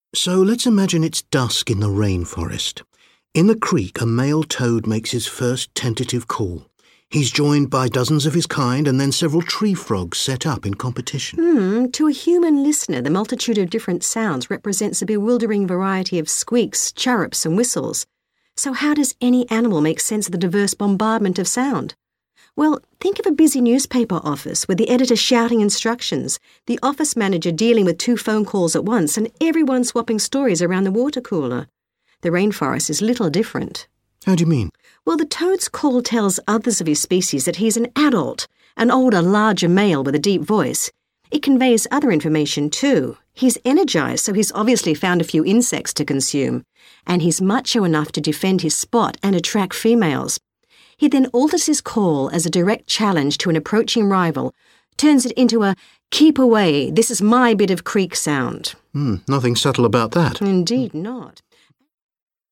So let's imagine it's dusk in the rainforest. In the creek, a male toad makes his first tentative call. He's joined by dozens of his kind and then several tree frogs set up in competition. To a human listener, the multitude of different sounds represents a bewildering variety of squeaks, chirrups and whistles. So how does any animal make sense of the diverse bombardment of sound? Well, think of a busy newspaper office with the editor shouting instructions, the office manager dealing with 2 phone calls at once, and everyone swapping stories around the water cooler. The rainforest is little different. How do you mean? Well, the toad's call tells others of his species that he's an adult, an older, larger male with a deep voice. It conveys other information too. He's energized, so he's obviously found a few insects to consume. And he's macho enough to defend his spot and attract females. He then alters his call as a direct challenge to an approaching rival, turns it into a "keep away, this is my bit of creek sound." Nothing subtle about that. Indeed not.